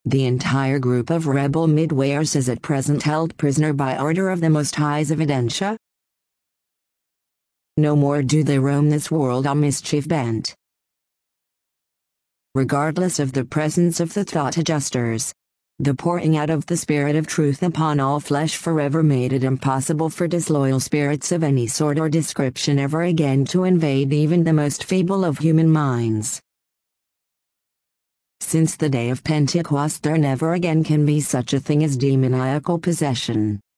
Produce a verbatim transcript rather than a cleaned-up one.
The entire group of rebel midwayers is at present held prisoner by order of the Most Highs of Edentia. No more do they roam this world on mischief bent. Regardless of the presence of the thought adjusters, the pouring out of the Spirit of truth upon all flesh forever made it impossible for disloyal spirits of any sort or description ever again to invade even the most feeble of human minds. Since the day of Pentecost there never again can be such a thing as demoniacal possession.